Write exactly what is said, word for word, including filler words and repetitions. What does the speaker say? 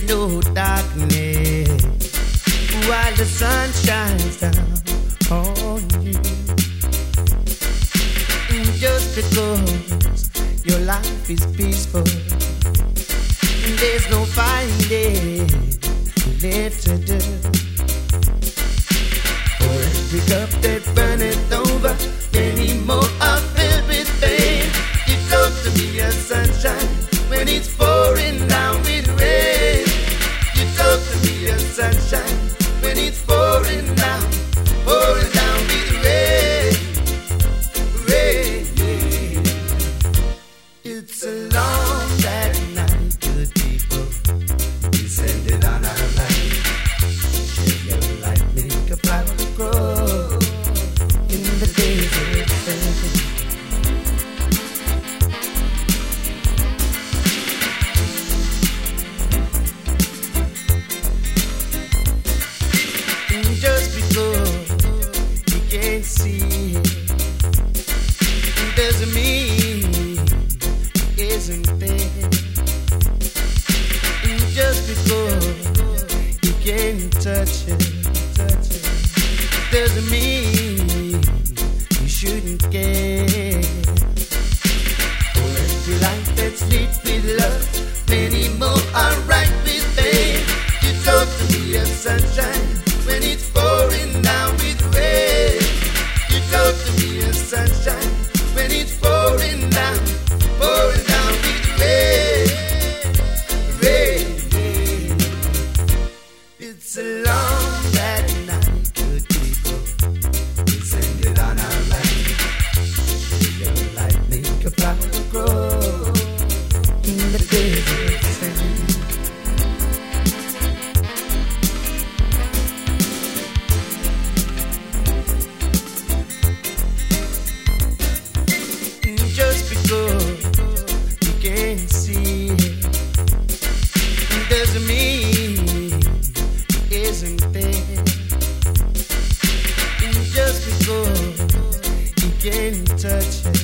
no darkness while the sun shines down on you. And just because your life is peaceful, there's no fighting left to do. For every cup that burneth over, many more are filled with pain. You talk to me as sunshine when it's pouring down with rain. You talk to me as sunshine when it's pouring down, pouring down with rain, rain. It's a long bad night, good people. Descended on our life. Share your light, make a flower grow in the days of faith. Just because you can't see it doesn't mean it isn't there. And just because you can't touch it, touch it doesn't mean you shouldn't care. For every life that's lit with love, many more are right with pain. You talk to me of sunshine when it's pouring down with rain. You talk to me of sunshine when it's pouring down, pouring down with rain, rain. It's a long bad night, good people. Descended on our life. Your light make a flower grow in the desert sand. Just because you can't see it doesn't mean it isn't there. And just because you can't touch it